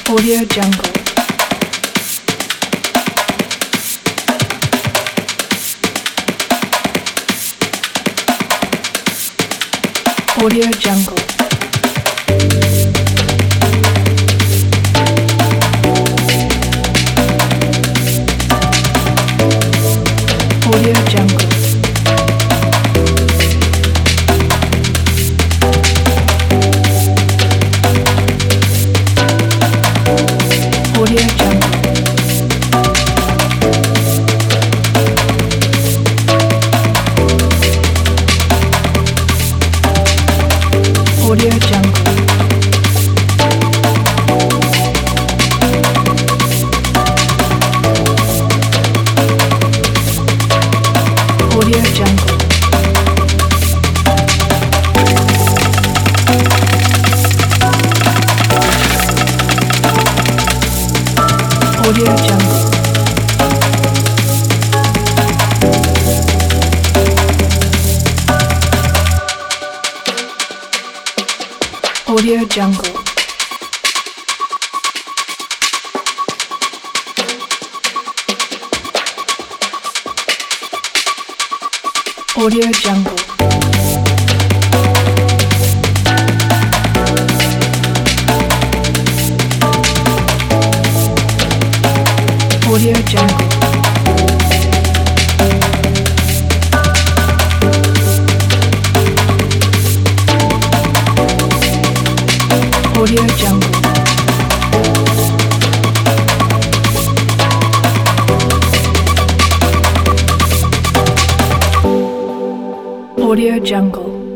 Audio Jungle. Audio Jungle. Audio Jungle. Audio Jungle. Audio Jungle. Audio Jungle. Audio Jungle. Audio Jungle. Audio Jungle. Audio Jungle. Audio Jungle. Audio Jungle.